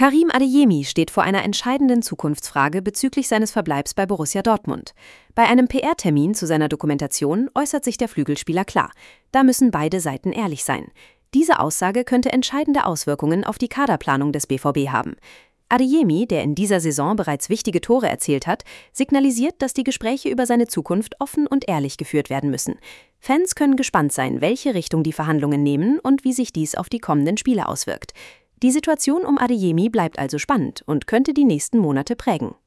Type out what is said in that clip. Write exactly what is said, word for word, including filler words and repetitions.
Karim Adeyemi steht vor einer entscheidenden Zukunftsfrage bezüglich seines Verbleibs bei Borussia Dortmund. Bei einem P R-Termin zu seiner Dokumentation äußert sich der Flügelspieler klar. Da müssen beide Seiten ehrlich sein. Diese Aussage könnte entscheidende Auswirkungen auf die Kaderplanung des B V B haben. Adeyemi, der in dieser Saison bereits wichtige Tore erzielt hat, signalisiert, dass die Gespräche über seine Zukunft offen und ehrlich geführt werden müssen. Fans können gespannt sein, welche Richtung die Verhandlungen nehmen und wie sich dies auf die kommenden Spiele auswirkt. Die Situation um Adeyemi bleibt also spannend und könnte die nächsten Monate prägen.